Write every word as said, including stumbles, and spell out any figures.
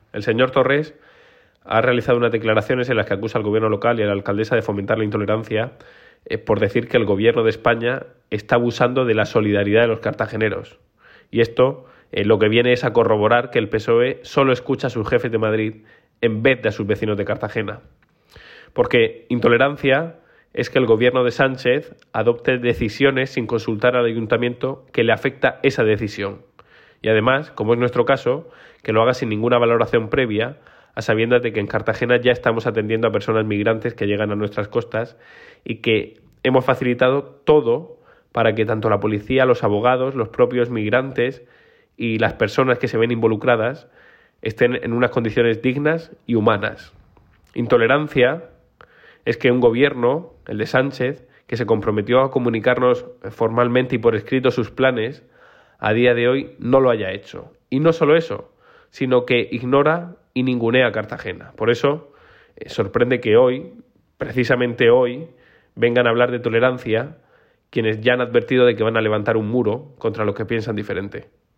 El señor Torres ha realizado unas declaraciones en las que acusa al gobierno local y a la alcaldesa de fomentar la intolerancia eh, por decir que el gobierno de España está abusando de la solidaridad de los cartageneros. Y esto eh, lo que viene es a corroborar que el P S O E solo escucha a sus jefes de Madrid en vez de a sus vecinos de Cartagena. Porque intolerancia es que el gobierno de Sánchez adopte decisiones sin consultar al ayuntamiento que le afecta esa decisión. Y además, como es nuestro caso, que lo haga sin ninguna valoración previa, a sabiendas de que en Cartagena ya estamos atendiendo a personas migrantes que llegan a nuestras costas y que hemos facilitado todo para que tanto la policía, los abogados, los propios migrantes y las personas que se ven involucradas estén en unas condiciones dignas y humanas. Intolerancia es que un gobierno, el de Sánchez, que se comprometió a comunicarnos formalmente y por escrito sus planes, a día de hoy no lo haya hecho. Y no solo eso, sino que ignora y ningunea a Cartagena. Por eso eh, sorprende que hoy, precisamente hoy, vengan a hablar de tolerancia quienes ya han advertido de que van a levantar un muro contra los que piensan diferente.